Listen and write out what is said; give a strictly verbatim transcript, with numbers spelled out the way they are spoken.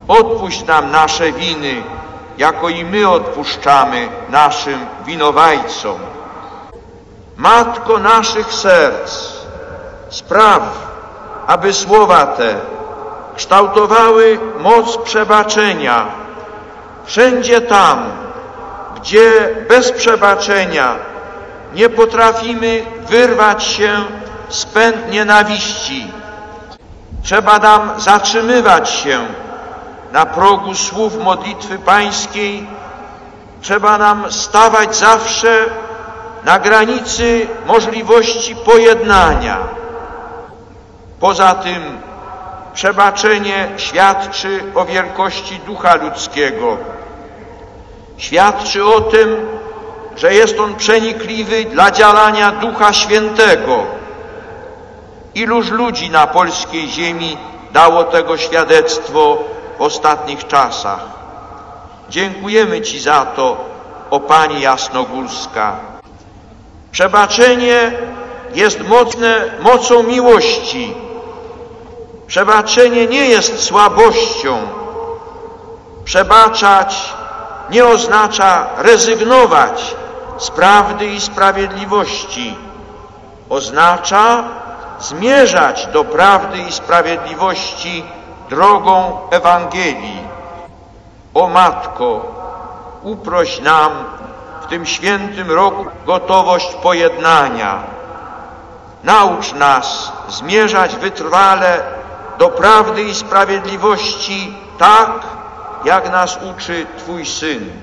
Odpuść nam nasze winy, jako i my odpuszczamy naszym winowajcom. Matko naszych serc, spraw, aby słowa te kształtowały moc przebaczenia wszędzie tam, gdzie bez przebaczenia nie potrafimy wyrwać się z pęd nienawiści. Trzeba nam zatrzymywać się na progu słów modlitwy pańskiej. Trzeba nam stawać zawsze na granicy możliwości pojednania. Poza tym przebaczenie świadczy o wielkości ducha ludzkiego. Świadczy o tym, że jest on przenikliwy dla działania Ducha Świętego. Iluż ludzi na polskiej ziemi dało tego świadectwo w ostatnich czasach. Dziękujemy Ci za to, o Pani Jasnogórska. Przebaczenie jest mocne mocą miłości. Przebaczenie nie jest słabością. Przebaczać nie oznacza rezygnować z prawdy i sprawiedliwości. Oznacza zmierzać do prawdy i sprawiedliwości drogą Ewangelii. O Matko, uproś nam w tym świętym roku gotowość pojednania. Naucz nas zmierzać wytrwale do prawdy i sprawiedliwości tak, jak nas uczy Twój Syn.